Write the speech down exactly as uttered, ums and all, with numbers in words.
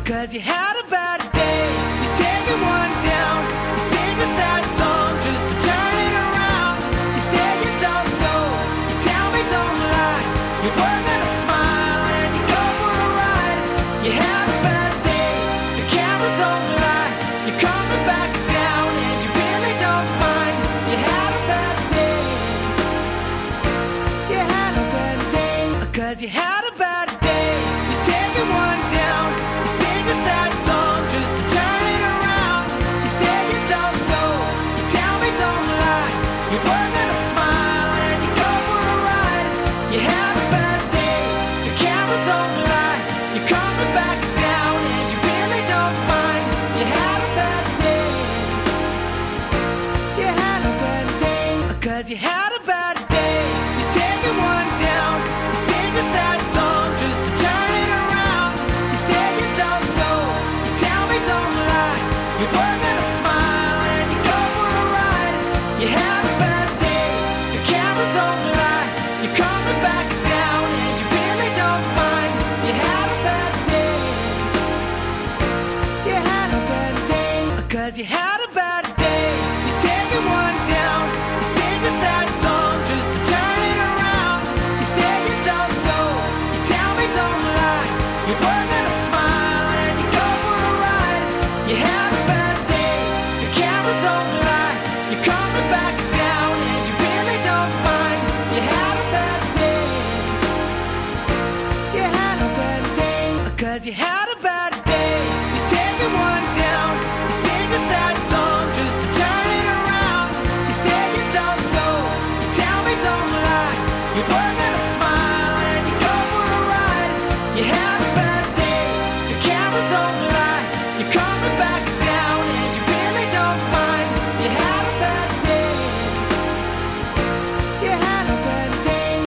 Cause you had a bad day, you're taking one down. You sing a sad song just to turn it around. You say you don't know, you tell me don't lie. You work on a smile and you go for a ride. You had a bad day, the camera don't lie. You're coming back down and you really don't mind. You had a bad day, you had a bad day. Cause you had a bad day, you're taking one down. You sing a sad song just to turn it around. You say you don't know, you tell me don't lie. You work on a smile and you go for a ride. You had a bad day, the camera don't lie. You're coming back down and you really don't mind. You had a bad day, you had a bad day. Cause you had a bad day, you're taking one down. You sing a sad song just to turn it around. You say you don't know, you tell me don't lie. You work on a smile and you go for a ride. You had a bad day, the camera don't lie. You're coming back down and you really don't mind. You had a bad day, you had a bad day. Cause you had a bad day, you're taking one down. You sing a sad song just to turn it around. You say you don't know, you tell me don't lie. You work on a smile and you go for a ride. You had a bad day, the camera don't lie. You're coming back down and you really don't mind. You had a bad day, you had a bad day. Cause you had a bad day, you're taking one down. You sing a sad song just to turn it around. You say you don't know, you tell me don't lie. You work on a smile and you go for a ride. You had a bad day, the camera don't lie.